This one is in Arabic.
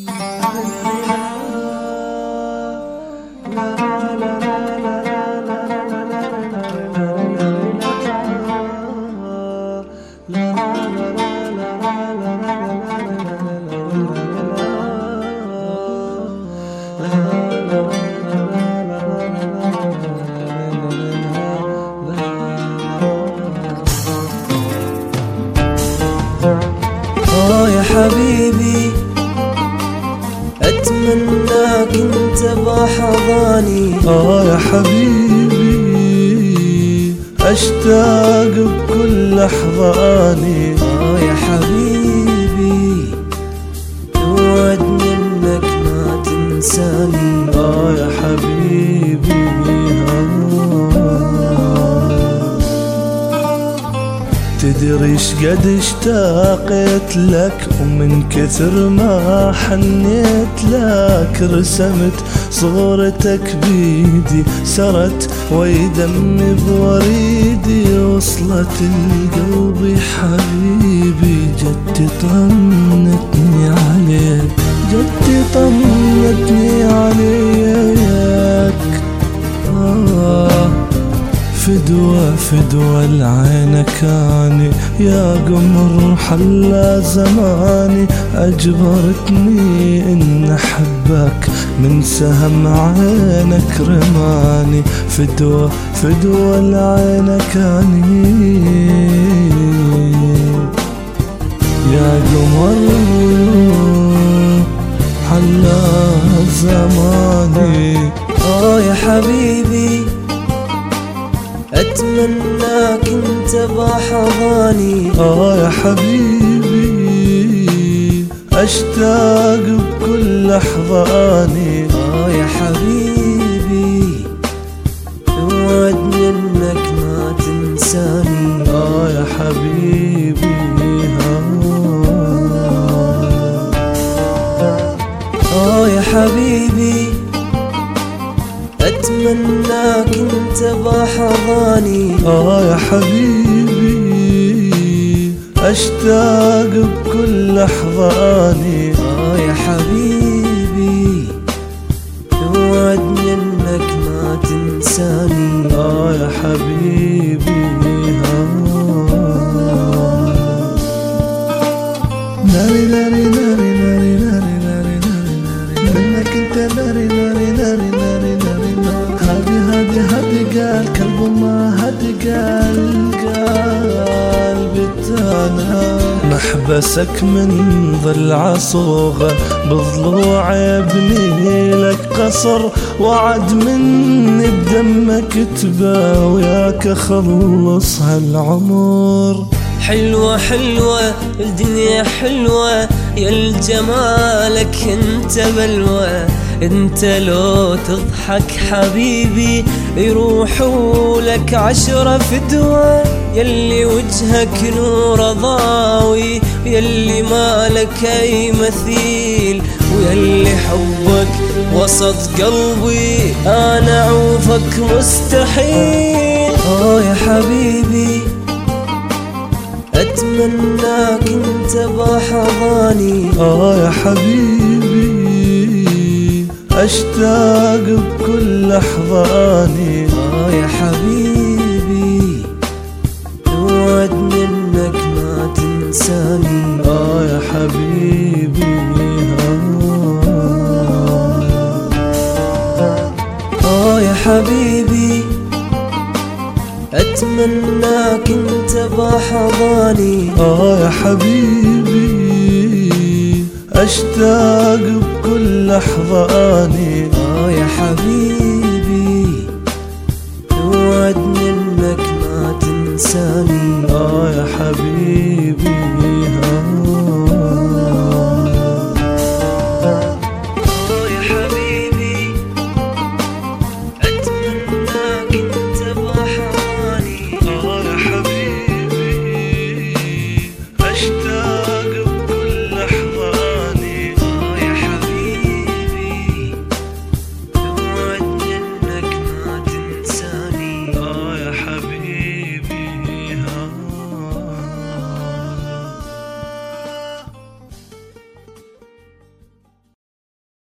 يا حبيبي أتمناك انت بحضاني. يا حبيبي أشتاق بكل أحضاني. يا حبيبي توعدني انك ما تنساني. يا حبيبي تدري شقد اشتاقت لك، ومن كثر ما حنيت لك رسمت صورتك بيدي، سرت ويدمي بوريدي، وصلت القلب حبيبي. جدي طمنتني عليك، جدي طمنتني عليك. فدوى العين كاني، يا قمر حلا زماني. أجبرتني إن أحبك من سهم عينك رماني. فدوى العين كاني، يا قمر حلا زماني. يا حبيبي أتمناك انت بحضاني. يا حبيبي أشتاق بكل أحضاني. يا حبيبي توعدني انك ما تنساني. يا حبيبي يا حبيبي أتمناك انت بحضاني. يا حبيبي أشتاق بكل أحضاني. يا حبيبي توعدني انك ما تنساني. يا حبيبي ناري ناري ناري ناري ناري ناري ناري منك انت ناري ناري ناري ناري ناري. هادي قال كلب ما هادي قال بتانا. محبسك من ظل عصوغة، بضلوع ابني لك قصر، وعد مني بدمك تبا، وياك اخلص هالعمر. حلوة حلوة الدنيا حلوة، يا الجمالك انت بلوى. انت لو تضحك حبيبي يروحوا لك 10 فدوى. يلي وجهك نور ضاوي، يلي مالك اي مثيل، ويلي حبك وسط قلبي انا اعوفك مستحيل. يا حبيبي أتمناك انت بحضاني. يا حبيبي أشتاق بكل أحضاني. يا حبيبي توعدني انك ما تنساني. يا حبيبي يا حبيبي أتمناك انت بحضاني. يا حبيبي أشتاق بكل أحضاني. يا حبيبي توعدني انك ما تنساني.